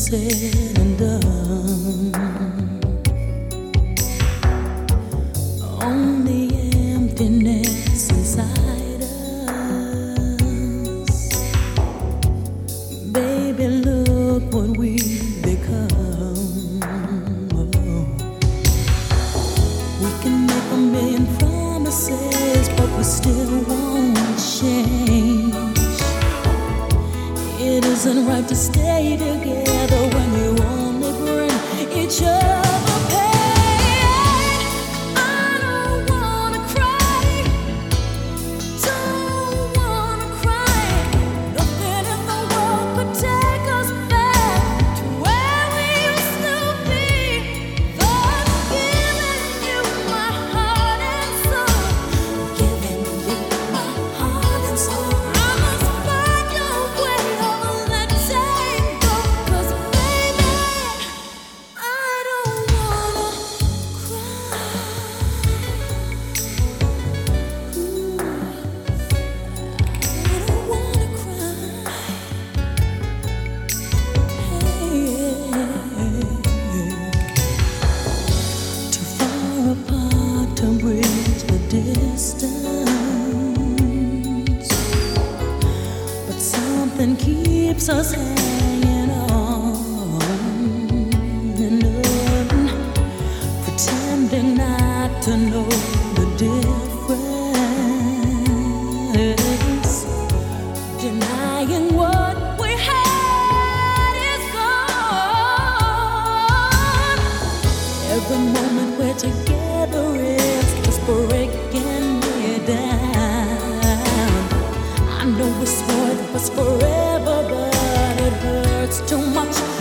said and done, on the emptiness inside us, baby, look what we've become. Oh. We can make a million promises, but we still won't change. It isn't right to stay together when you only bring each other pain. I don't wanna cry, don't wanna cry. Nothing in the world could take us back to where we used to be. But giving you my heart and soul, giving you my heart and soul. I must find your way over that tango, 'cause baby, I don't wanna cry. Ooh, I don't wanna cry. Too far apart to bridge the distance, but something keeps us hanging on and on, pretending not to know the difference, denying what we had is gone. Every moment we're together is just breaking me down. I know we swore it was forever, but it hurts too much